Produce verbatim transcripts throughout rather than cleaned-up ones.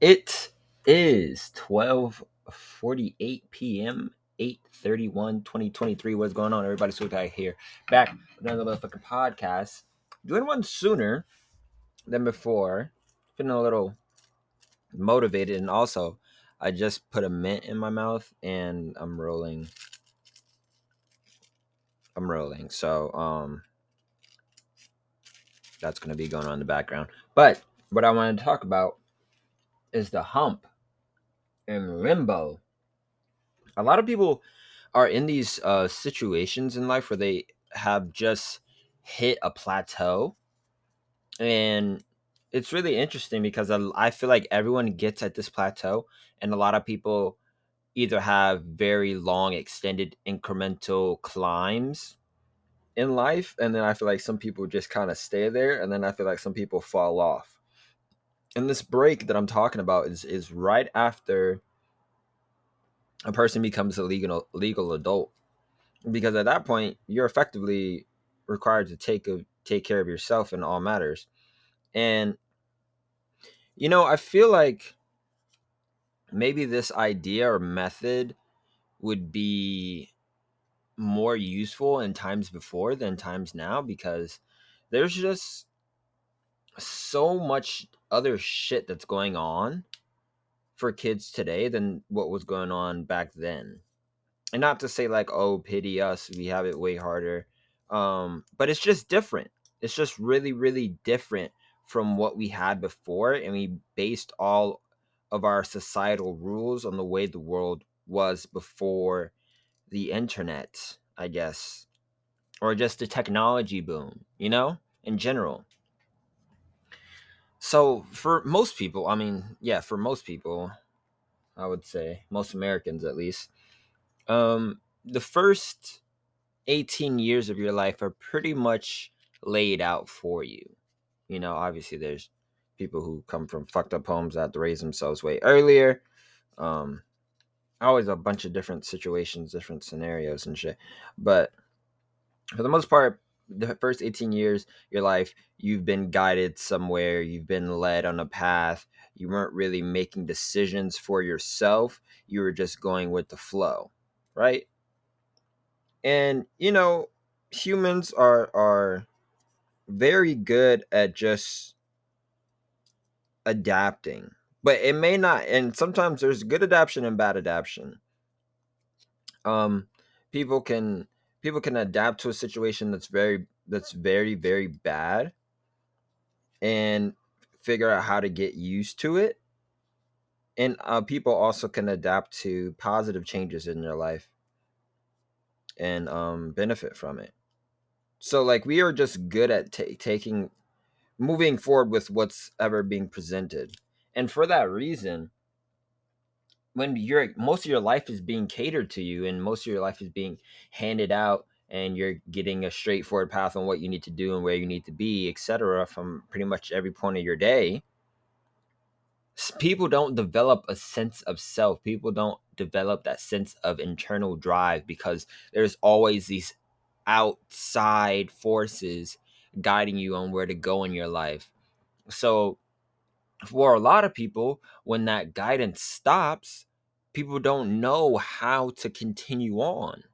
It is twelve forty-eight p.m. eight thirty-one twenty twenty-three. What's going on, everybody? So back here, back with another motherfucking podcast. Doing one sooner than before. Feeling a little motivated, and also I just put a mint in my mouth and I'm rolling. I'm rolling. So um that's gonna be going on in the background. But what I wanted to talk about is the hump and limbo. A lot of people are in these uh, situations in life where they have just hit a plateau, and it's really interesting because I, I feel like everyone gets at this plateau, and a lot of people either have very long, extended, incremental climbs in life, and then I feel like some people just kind of stay there, and then I feel like some people fall off. And this break that I'm talking about is is right after a person becomes a legal legal adult, because at that point you're effectively required to take a, take care of yourself in all matters. And you know, I feel like maybe this idea or method would be more useful in times before than times now, because there's just so much other shit that's going on for kids today than what was going on back then. And not to say like, oh, pity us, we have it way harder. Um, but it's just different. It's just really, really different from what we had before, and we based all of our societal rules on the way the world was before the internet, I guess, or just the technology boom, you know, in general. So for most people, I mean, yeah, for most people, I would say most Americans at least, um, the first eighteen years of your life are pretty much laid out for you. You know, obviously there's people who come from fucked up homes that have to raise themselves way earlier. Um, always a bunch of different situations, different scenarios and shit. But for the most part, the first eighteen years of your life, you've been guided somewhere, you've been led on a path. You weren't really making decisions for yourself. You were just going with the flow, right? And you know, humans are are very good at just adapting, but it may not, and sometimes there's good adaptation and bad adaptation. um people can people can adapt to a situation that's very that's very very bad and figure out how to get used to it, and uh, people also can adapt to positive changes in their life and um benefit from it. So like, we are just good at ta taking moving forward with what's ever being presented. And for that reason, when your most of your life is being catered to you and most of your life is being handed out, and you're getting a straightforward path on what you need to do and where you need to be, etc., from pretty much every point of your day, people don't develop a sense of self. People don't develop that sense of internal drive, because there's always these outside forces guiding you on where to go in your life. So for a lot of people, when that guidance stops, people don't know how to continue on.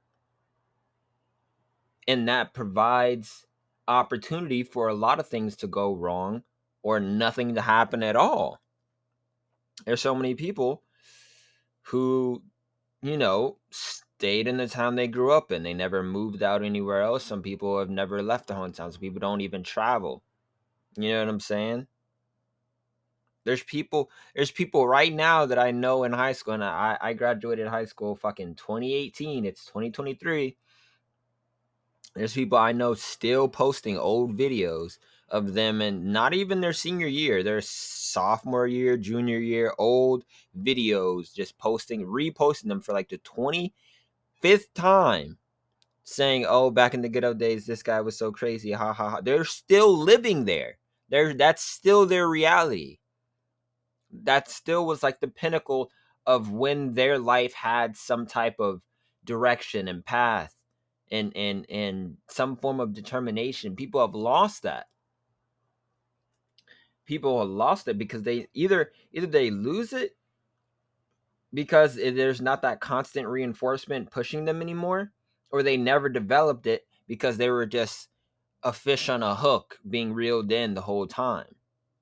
And that provides opportunity for a lot of things to go wrong or nothing to happen at all. There's so many people who, you know, stayed in the town they grew up in. They never moved out anywhere else. Some people have never left their hometown. Some people don't even travel. You know what I'm saying? There's people there's people right now that I know in high school, and I, I graduated high school fucking twenty eighteen. It's twenty twenty-three. There's people I know still posting old videos of them, and not even their senior year, their sophomore year, junior year, old videos, just posting, reposting them for like the twenty-fifth time, saying, "Oh, back in the good old days, this guy was so crazy." Ha ha ha. They're still living there. They're that's still their reality. That still was like the pinnacle of when their life had some type of direction and path and and and some form of determination. People have lost that. people have lost it because they either either they lose it because it, there's not that constant reinforcement pushing them anymore, or they never developed it because they were just a fish on a hook being reeled in the whole time.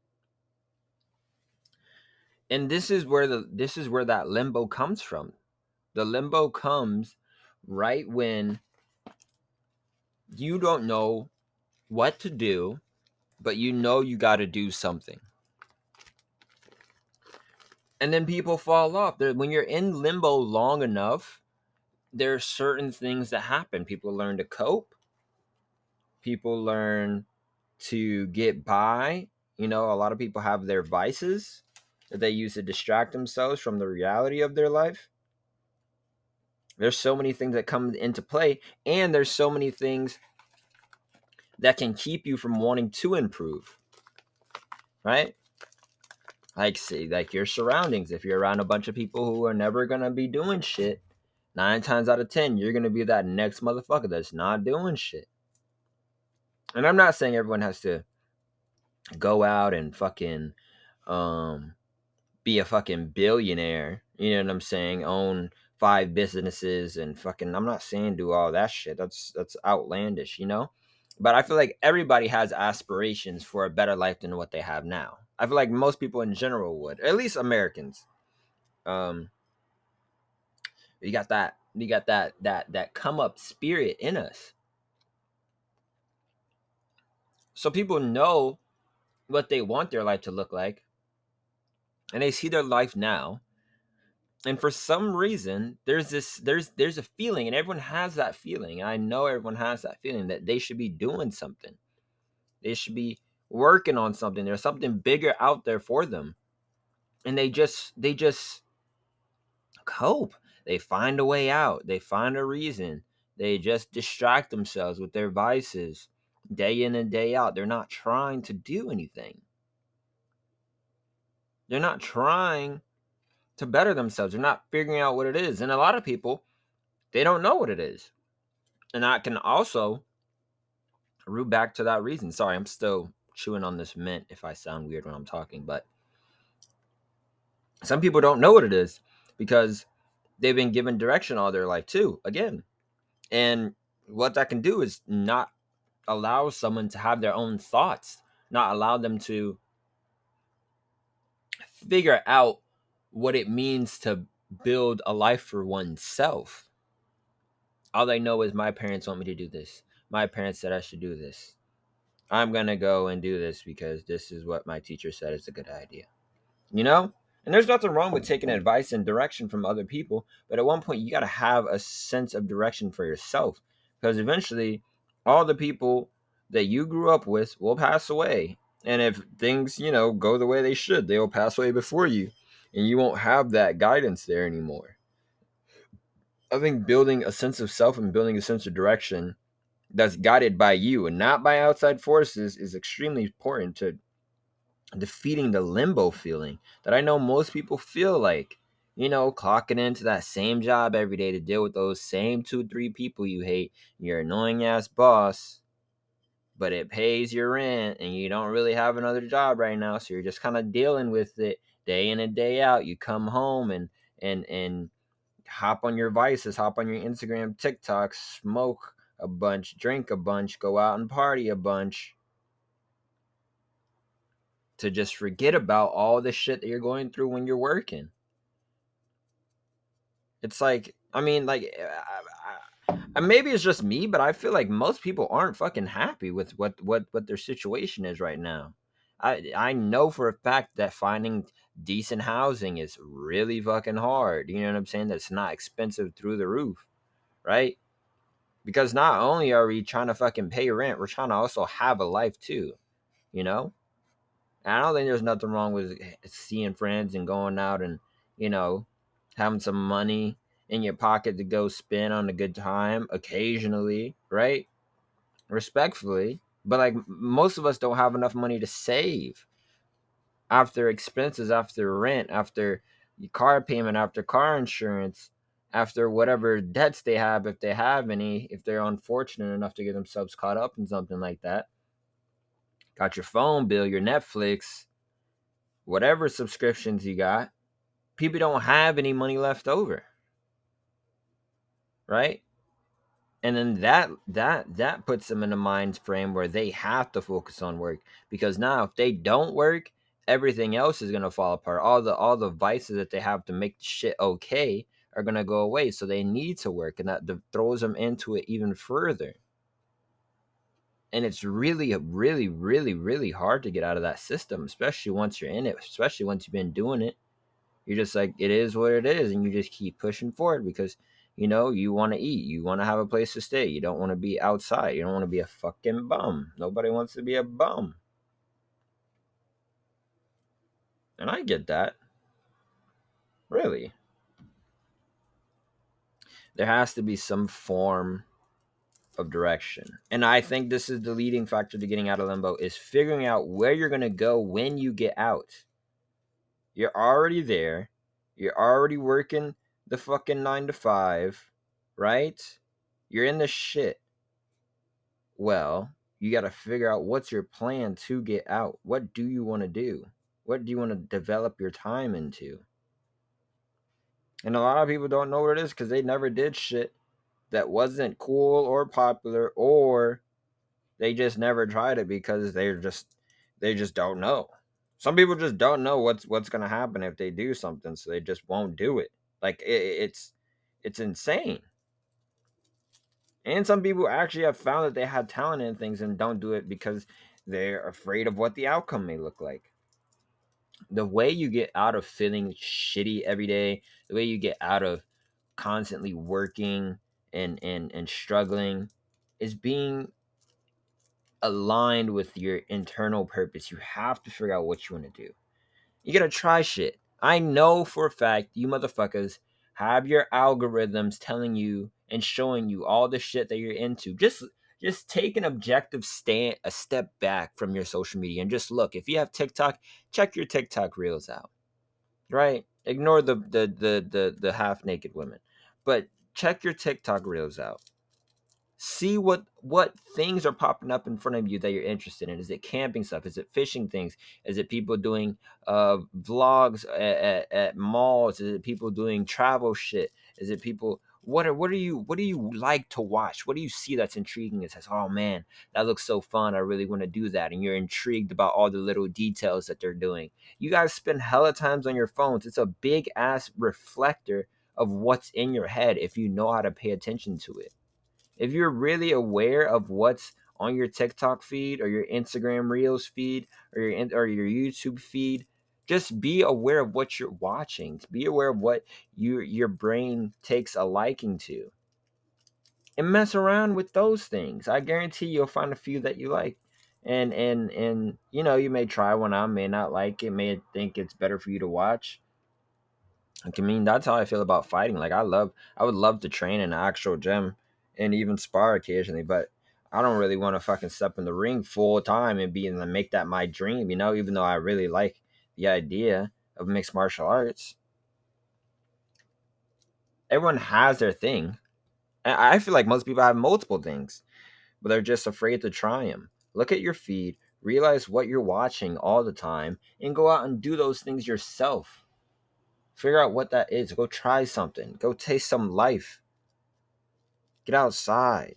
And this is where the this is where that limbo comes from. The limbo comes right when you don't know what to do, but you know you got to do something. And then people fall off. There, when you're in limbo long enough, there are certain things that happen. People learn to cope. People learn to get by. You know, a lot of people have their vices that they use to distract themselves from the reality of their life. There's so many things that come into play, and there's so many things that can keep you from wanting to improve, right? Like, say, like your surroundings. If you're around a bunch of people who are never gonna be doing shit, nine times out of ten, you're gonna be that next motherfucker that's not doing shit. And I'm not saying everyone has to go out and fucking um be a fucking billionaire. You know what I'm saying? Own five businesses and fucking. I'm not saying do all that shit. That's that's outlandish, you know. But I feel like everybody has aspirations for a better life than what they have now. I feel like most people in general would, at least Americans. Um, you got that, you got that, that, that come up spirit in us. So people know what they want their life to look like, and they see their life now. And for some reason, there's this, there's, there's a feeling, and everyone has that feeling. And I know everyone has that feeling that they should be doing something. They should be working on something. There's something bigger out there for them. And they just, they just cope. They find a way out. They find a reason. They just distract themselves with their vices day in and day out. They're not trying to do anything. They're not trying to better themselves. They're not figuring out what it is. And a lot of people, they don't know what it is. And I can also root back to that reason. Sorry, I'm still chewing on this mint if I sound weird when I'm talking, but some people don't know what it is because they've been given direction all their life too, again. And what that can do is not allow someone to have their own thoughts, not allow them to figure out what it means to build a life for oneself. All they know is my parents want me to do this. My parents said I should do this. I'm going to go and do this because this is what my teacher said is a good idea. You know? And there's nothing wrong with taking advice and direction from other people, but at one point you got to have a sense of direction for yourself, because eventually all the people that you grew up with will pass away. And if things, you know, go the way they should, they will pass away before you, and you won't have that guidance there anymore. I think building a sense of self and building a sense of direction that's guided by you and not by outside forces is extremely important to defeating the limbo feeling that I know most people feel like, you know, clocking into that same job every day to deal with those same two, three people you hate, your annoying ass boss, but it pays your rent and you don't really have another job right now. So you're just kind of dealing with it day in and day out. You come home and, and, and hop on your vices, hop on your Instagram, TikTok, smoke a bunch, drink a bunch, go out and party a bunch, to just forget about all the shit that you're going through when you're working. It's like, I mean, like, I, I, maybe it's just me, but I feel like most people aren't fucking happy with what, what, what their situation is right now. I, I know for a fact that finding decent housing is really fucking hard. You know what I'm saying? That's not expensive through the roof, right? Because not only are we trying to fucking pay rent, we're trying to also have a life too, you know? I don't think there's nothing wrong with seeing friends and going out and, you know, having some money in your pocket to go spend on a good time occasionally, right? Respectfully. But like most of us don't have enough money to save after expenses, after rent, after car payment, after car insurance, after whatever debts they have, if they have any, if they're unfortunate enough to get themselves caught up in something like that. Got your phone bill, your Netflix, whatever subscriptions you got, people don't have any money left over, right? And then that that that puts them in a mind frame where they have to focus on work, because now if they don't work, everything else is gonna fall apart. All the all the vices that they have to make the shit okay are gonna go away. So they need to work, and that th- throws them into it even further. And it's really, really, really, really hard to get out of that system, especially once you're in it, especially once you've been doing it. You're just like, it is what it is, and you just keep pushing forward because you know you want to eat, you want to have a place to stay, you don't want to be outside, you don't want to be a fucking bum. Nobody wants to be a bum, and I get that. Really, there has to be some form of direction, and I think this is the leading factor to getting out of limbo, is figuring out where you're going to go when you get out. You're already there. You're already working the fucking nine to five, right? You're in the shit. Well, you got to figure out what's your plan to get out. What do you want to do? What do you want to develop your time into? And a lot of people don't know what it is because they never did shit that wasn't cool or popular, or they just never tried it because they're just they just don't know. Some people just don't know what's what's gonna happen if they do something, so they just won't do it. Like it, it's it's insane. And some people actually have found that they have talent in things and don't do it because they're afraid of what the outcome may look like. The way you get out of feeling shitty every day, the way you get out of constantly working and and and struggling, is being aligned with your internal purpose. You have to figure out what you want to do. You gotta try shit. I know for a fact you motherfuckers have your algorithms telling you and showing you all the shit that you're into. Just just take an objective stand a step back from your social media and just look. If you have TikTok, check your TikTok reels out. Right? Ignore the the the the, the half naked women. But check your TikTok reels out. See what what things are popping up in front of you that you're interested in. Is it camping stuff? Is it fishing things? Is it people doing uh vlogs at, at, at malls? Is it people doing travel shit? Is it people, what are what are you what do you like to watch? What do you see that's intriguing and says, oh man, that looks so fun, I really want to do that? And you're intrigued about all the little details that they're doing. You guys spend hella times on your phones. It's a big ass reflector of what's in your head if you know how to pay attention to it. If you're really aware of what's on your TikTok feed or your Instagram Reels feed or your or your YouTube feed, just be aware of what you're watching. Be aware of what your your brain takes a liking to, and mess around with those things. I guarantee you'll find a few that you like. And and and you know, you may try one out, may not like it, may think it's better for you to watch. I mean, that's how I feel about fighting. Like I love, I would love to train in an actual gym and even spar occasionally, but I don't really want to fucking step in the ring full time and be and make that my dream, you know, even though I really like the idea of mixed martial arts. Everyone has their thing. And I feel like most people have multiple things, but they're just afraid to try them. Look at your feed, realize what you're watching all the time, and go out and do those things yourself. Figure out what that is. Go try something. Go taste some life. Get outside.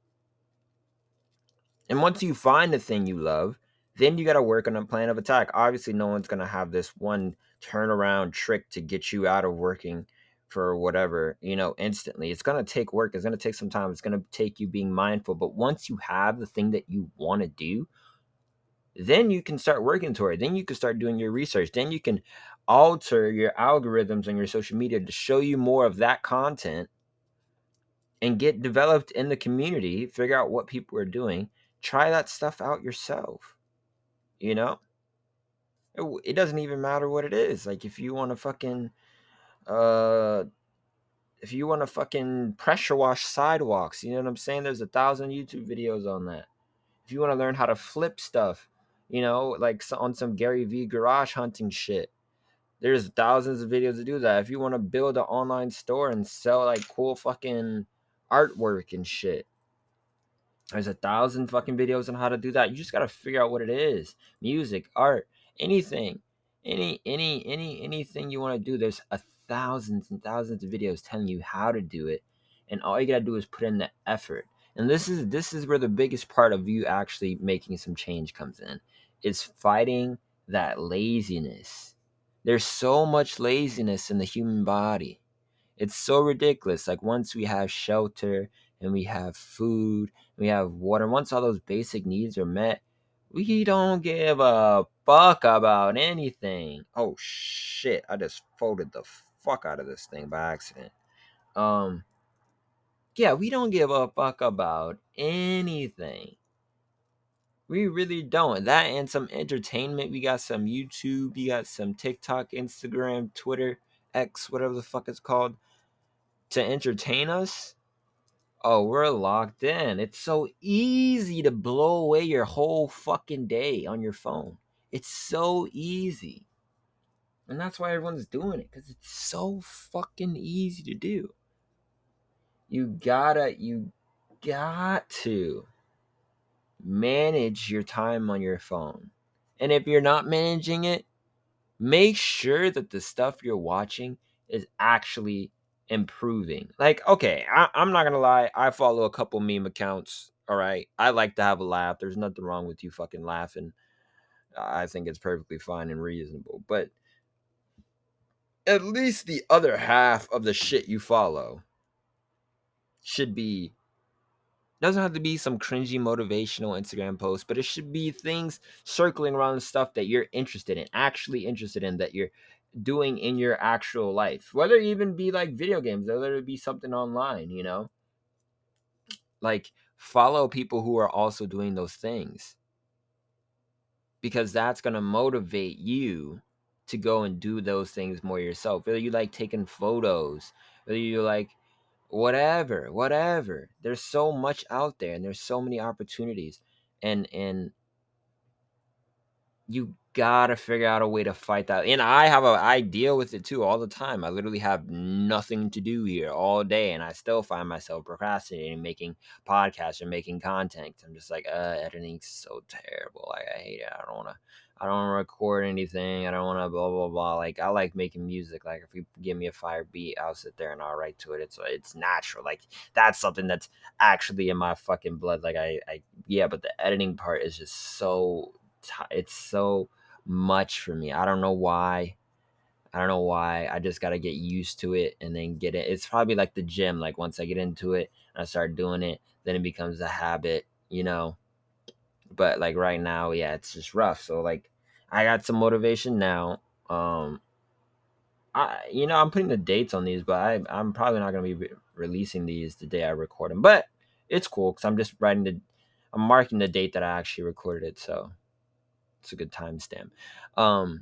And once you find the thing you love, then you got to work on a plan of attack. Obviously, no one's going to have this one turnaround trick to get you out of working for whatever, you know, instantly. It's going to take work. It's going to take some time. It's going to take you being mindful. But once you have the thing that you want to do, then you can start working toward it. Then you can start doing your research. Then you can alter your algorithms on your social media to show you more of that content and get developed in the community, figure out what people are doing, try that stuff out yourself. You know, it, it doesn't even matter what it is. Like if you want to fucking, uh, if you want to fucking pressure wash sidewalks, you know what I'm saying? There's a thousand YouTube videos on that. If you want to learn how to flip stuff, you know, like on some Gary V garage hunting shit, there's thousands of videos to do that. If you want to build an online store and sell like cool fucking artwork and shit, there's a thousand fucking videos on how to do that. You just got to figure out what it is. Music, art, anything. any any any anything you want to do, there's a thousands and thousands of videos telling you how to do it, and all you gotta do is put in the effort. And this is this is where the biggest part of you actually making some change comes in, is fighting that laziness. There's so much laziness in the human body. It's so ridiculous. Like, once we have shelter and we have food, we have water, once all those basic needs are met, we don't give a fuck about anything. Oh shit, I just folded the fuck out of this thing by accident. Um yeah, we don't give a fuck about anything. We really don't. That and some entertainment. We got some YouTube, we got some TikTok, Instagram, Twitter, X, whatever the fuck it's called, to entertain us. Oh, we're locked in. It's so easy to blow away your whole fucking day on your phone. It's so easy. And that's why everyone's doing it, because it's so fucking easy to do. You gotta, you got to manage your time on your phone. And if you're not managing it, make sure that the stuff you're watching is actually improving. Like, okay, I, I'm not gonna lie, I follow a couple meme accounts. All right, I like to have a laugh. There's nothing wrong with you fucking laughing. I think it's perfectly fine and reasonable. But at least the other half of the shit you follow should be, doesn't have to be some cringy motivational Instagram post, but it should be things circling around the stuff that you're interested in, actually interested in, that you're doing in your actual life. Whether it even be like video games, whether it be something online, you know? Like, follow people who are also doing those things, because that's going to motivate you to go and do those things more yourself. Whether you like taking photos, whether you like whatever, whatever. There's so much out there, and there's so many opportunities. And and you gotta figure out a way to fight that. And I have a I deal with it too all the time. I literally have nothing to do here all day, and I still find myself procrastinating, making podcasts or making content. I'm just like, uh, editing's so terrible. Like, I hate it. I don't wanna I don't wanna record anything. I don't wanna blah blah blah. Like, I like making music. Like, if you give me a fire beat, I'll sit there and I'll write to it. It's it's natural. Like, that's something that's actually in my fucking blood. Like, I, I yeah, but the editing part is just so it's so much for me. I don't know why. I don't know why. I just got to get used to it and then get it. It's probably like the gym. Like, once I get into it and I start doing it, then it becomes a habit, you know? But like right now, yeah, it's just rough. So like, I got some motivation now. Um, I, you know, I'm putting the dates on these, but I, I'm probably not going to be re- releasing these the day I record them. But it's cool because I'm just writing the, I'm marking the date that I actually recorded it. So it's a good timestamp. Um,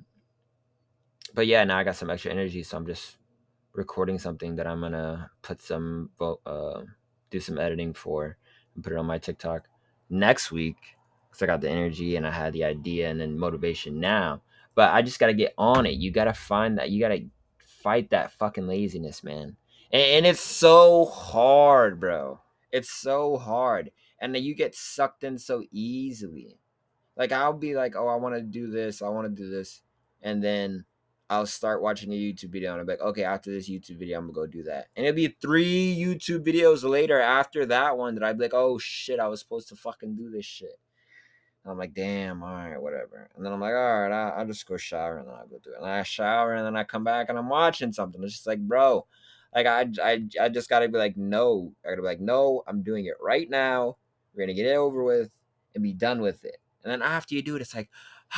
but yeah, now I got some extra energy, so I'm just recording something that I'm gonna put some uh, do some editing for and put it on my TikTok next week, because I got the energy and I had the idea and then motivation now. But I just gotta get on it. You gotta find that. You gotta fight that fucking laziness, man. And, and it's so hard, bro. It's so hard, and then you get sucked in so easily. Like, I'll be like, oh, I want to do this, I want to do this, and then I'll start watching a YouTube video, and I'm like, okay, after this YouTube video, I'm gonna go do that, and it'll be three YouTube videos later after that one that I'd be like, oh shit, I was supposed to fucking do this shit. And I'm like, damn, all right, whatever. And then I'm like, all right, I, I'll just go shower, and then I'll go do it. And I shower, and then I come back, and I'm watching something. It's just like, bro, like I, I, I just gotta be like, no, I gotta be like, no, I'm doing it right now. We're gonna get it over with and be done with it. And then after you do it, it's like,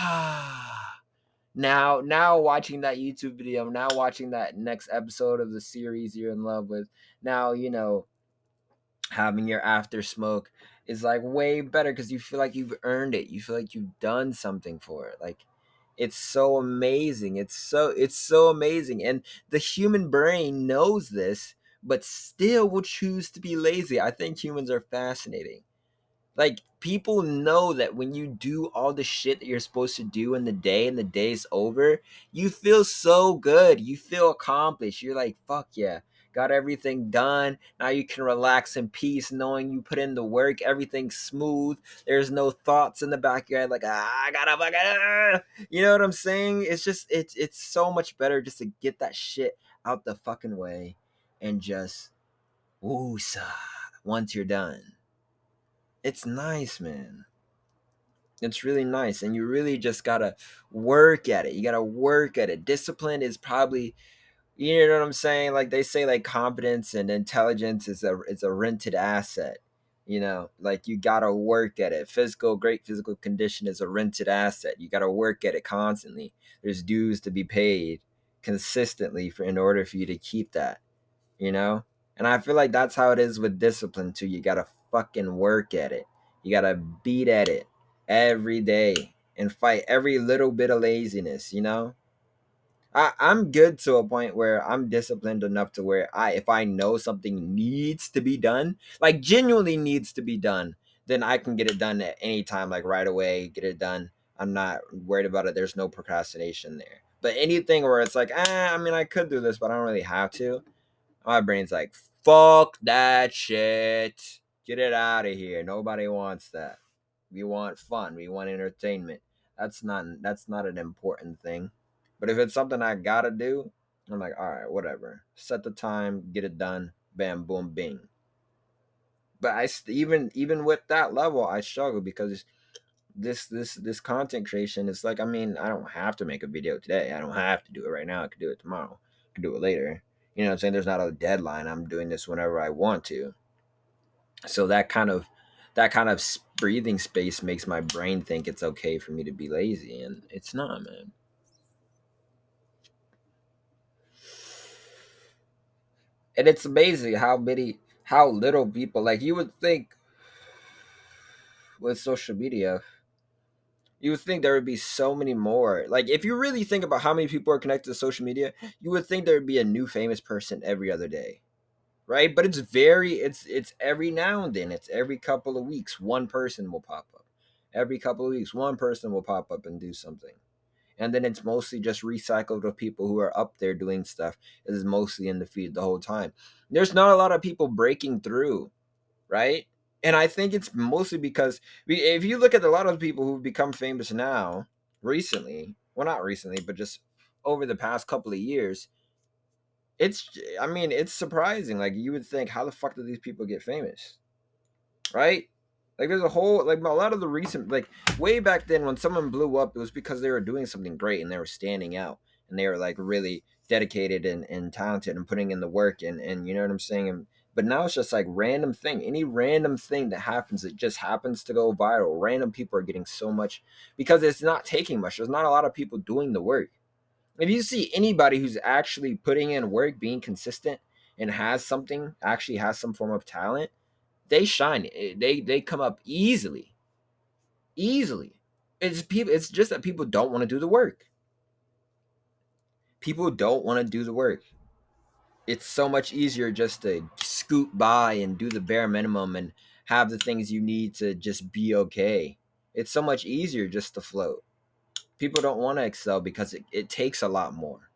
ah. Now, now watching that YouTube video, now watching that next episode of the series you're in love with, now, you know, having your after smoke is like way better because you feel like you've earned it. You feel like you've done something for it. Like, it's so amazing. It's so it's so amazing. And the human brain knows this, but still will choose to be lazy. I think humans are fascinating. Like, people know that when you do all the shit that you're supposed to do in the day and the day's over, you feel so good. You feel accomplished. You're like, fuck yeah. got everything done. Now you can relax in peace knowing you put in the work, everything's smooth. There's no thoughts in the back of your head like, ah, I gotta fucking, ah. You know what I'm saying? It's just, it's, it's so much better just to get that shit out the fucking way and just woosah once you're done. It's nice, man. It's really nice. And you really just gotta work at it. You gotta work at it. Discipline is probably, you know what I'm saying? Like they say, like competence and intelligence is a it's a rented asset. You know, like you gotta work at it. Physical, great physical condition is a rented asset. You gotta work at it constantly. There's dues to be paid consistently for in order for you to keep that. You know, and I feel like that's how it is with discipline too. You gotta fucking work at it. You gotta beat at it every day and fight every little bit of laziness. You know I, I'm good to a point where I'm disciplined enough to where I, if I know something needs to be done, like genuinely needs to be done, then I can get it done at any time, like right away, get it done. I'm not worried about it. There's no procrastination there. But anything where it's like, ah, I mean, I could do this, but I don't really have to. My brain's like, fuck that shit. Get it out of here. Nobody wants that. We want fun. We want entertainment. That's not that's not an important thing. But if it's something I gotta do, I'm like, all right, whatever. Set the time, get it done. Bam, boom, bing. But I even even with that level, I struggle because this this this content creation is like, I mean, I don't have to make a video today. I don't have to do it right now. I could do it tomorrow. I could do it later. You know what I'm saying? There's not a deadline. I'm doing this whenever I want to. So that kind of that kind of breathing space makes my brain think it's okay for me to be lazy, and it's not, man. And it's amazing how many how little people, like, you would think with social media, you would think there would be so many more. Like, if you really think about how many people are connected to social media, you would think there would be a new famous person every other day, right? But it's very it's it's every now and then. It's every couple of weeks one person will pop up. Every couple of weeks one person will pop up and do something. And then it's mostly just recycled of people who are up there doing stuff. It is mostly in the feed the whole time. There's not a lot of people breaking through, right? And I think it's mostly because we, if you look at a lot of people who've become famous now, recently, well, not recently, but just over the past couple of years, it's, I mean, it's surprising. Like, you would think, how the fuck did these people get famous, right? Like, there's a whole, like, a lot of the recent, like, way back then when someone blew up, it was because they were doing something great and they were standing out and they were, like, really dedicated and, and talented and putting in the work, and, and you know what I'm saying? And, but now it's just like random thing. Any random thing that happens, it just happens to go viral. Random people are getting so much because it's not taking much. There's not a lot of people doing the work. If you see anybody who's actually putting in work, being consistent, and has something, actually has some form of talent, they shine. They they come up easily, easily. It's people. It's just that people don't want to do the work. People don't want to do the work. It's so much easier just to scoot by and do the bare minimum and have the things you need to just be okay. It's so much easier just to float. People don't want to excel because it, it takes a lot more.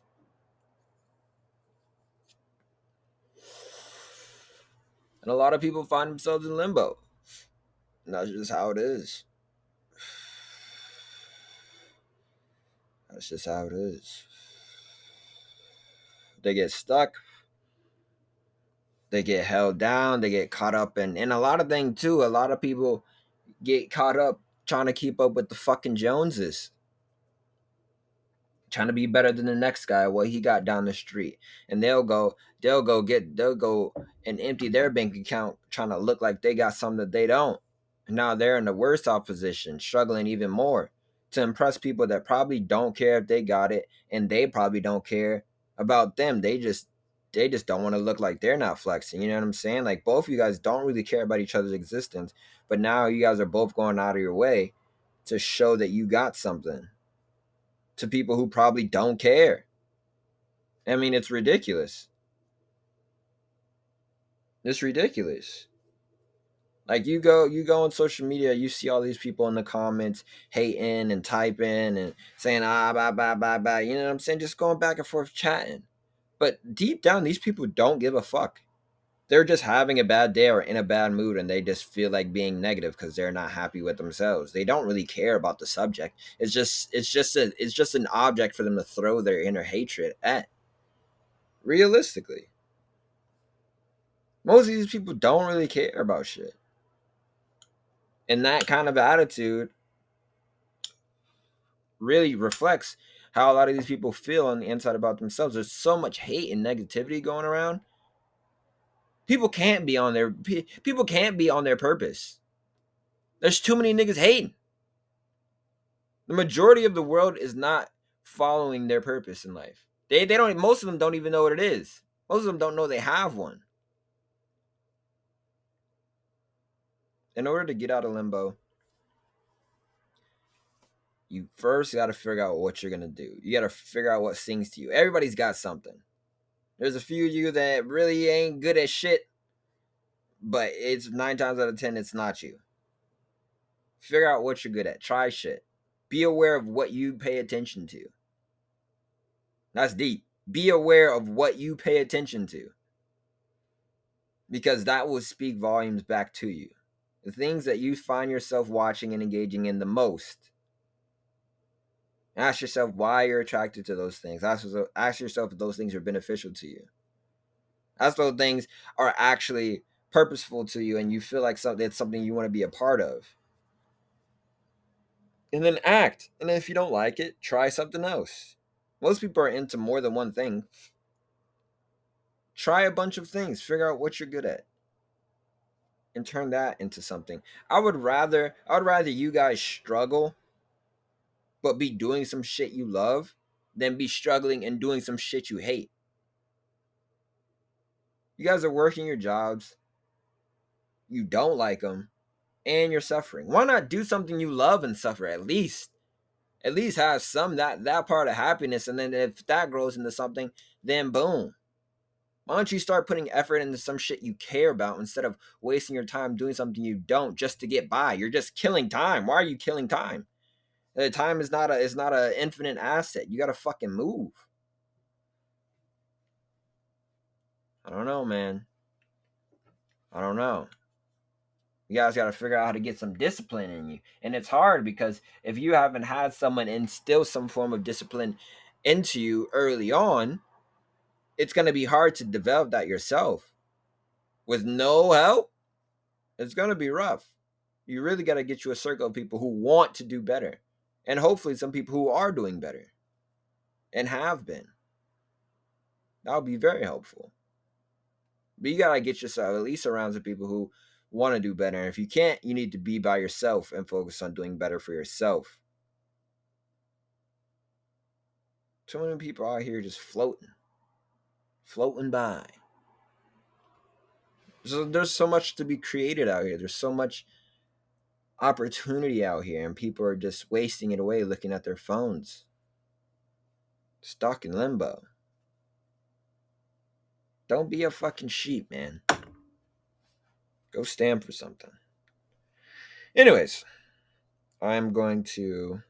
And a lot of people find themselves in limbo. And that's just how it is. That's just how it is. They get stuck. They get held down. They get caught up in, and a lot of things too. A lot of people get caught up trying to keep up with the fucking Joneses, trying to be better than the next guy, what he got down the street, and they'll go they'll go get they'll go and empty their bank account trying to look like they got something that they don't, and now they're in the worst off position, struggling even more to impress people that probably don't care if they got it, and they probably don't care about them. They just they just don't want to look like they're not flexing. You know what I'm saying? Like, both of you guys don't really care about each other's existence, but now you guys are both going out of your way to show that you got something to people who probably don't care. I mean, it's ridiculous. It's ridiculous. Like, you go you go on social media, you see all these people in the comments hating and typing and saying ah blah blah blah blah. You know what I'm saying? Just going back and forth chatting. But deep down, these people don't give a fuck. They're just having a bad day or in a bad mood, and they just feel like being negative because they're not happy with themselves. They don't really care about the subject. It's just it's just a it's just an object for them to throw their inner hatred at. Realistically, most of these people don't really care about shit. And that kind of attitude really reflects how a lot of these people feel on the inside about themselves. There's so much hate and negativity going around. People can't be on their people can't be on their purpose. There's too many niggas hating. The majority of the world is not following their purpose in life. They they don't most of them don't even know what it is. Most of them don't know they have one. In order to get out of limbo, you first got to figure out what you're going to do. You got to figure out what sings to you. Everybody's got something. There's a few of you that really ain't good at shit, but it's nine times out of ten, it's not you. Figure out what you're good at. Try shit. Be aware of what you pay attention to. That's deep. Be aware of what you pay attention to, because that will speak volumes back to you. The things that you find yourself watching and engaging in the most. Ask yourself why you're attracted to those things. Ask yourself, ask yourself if those things are beneficial to you. Ask those things are actually purposeful to you and you feel like something, it's something you want to be a part of. And then act. And if you don't like it, try something else. Most people are into more than one thing. Try a bunch of things. Figure out what you're good at. And turn that into something. I would rather I would rather you guys struggle but be doing some shit you love than be struggling and doing some shit you hate. You guys are working your jobs. You don't like them. And you're suffering. Why not do something you love and suffer at least? At least have some that that part of happiness, and then if that grows into something, then boom. Why don't you start putting effort into some shit you care about instead of wasting your time doing something you don't just to get by? You're just killing time. Why are you killing time? The time is not a is not an infinite asset. You gotta fucking move. I don't know, man. I don't know. You guys got to figure out how to get some discipline in you. And it's hard because if you haven't had someone instill some form of discipline into you early on, it's going to be hard to develop that yourself. With no help, it's going to be rough. You really got to get you a circle of people who want to do better. And hopefully some people who are doing better and have been. That would be very helpful. But you got to get yourself at least around some people who want to do better. And if you can't, you need to be by yourself and focus on doing better for yourself. Too many people out here just floating. Floating by. So there's so much to be created out here. There's so much opportunity out here, and people are just wasting it away looking at their phones. Stuck in limbo. Don't be a fucking sheep, man. Go stand for something. Anyways, I'm going to...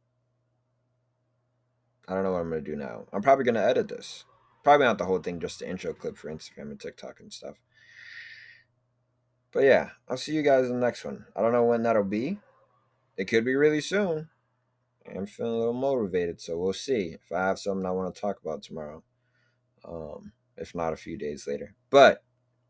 I don't know what I'm going to do now. I'm probably going to edit this. Probably not the whole thing, just the intro clip for Instagram and TikTok and stuff. But yeah, I'll see you guys in the next one. I don't know when that'll be. It could be really soon. I'm feeling a little motivated, so we'll see if I have something I want to talk about tomorrow. Um, if not, a few days later. But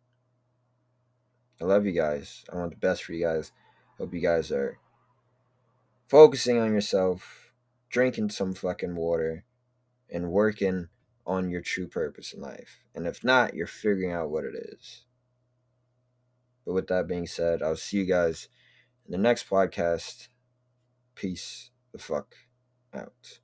I love you guys. I want the best for you guys. Hope you guys are focusing on yourself, drinking some fucking water, and working on your true purpose in life. And if not, you're figuring out what it is. But with that being said, I'll see you guys in the next podcast. Peace the fuck out.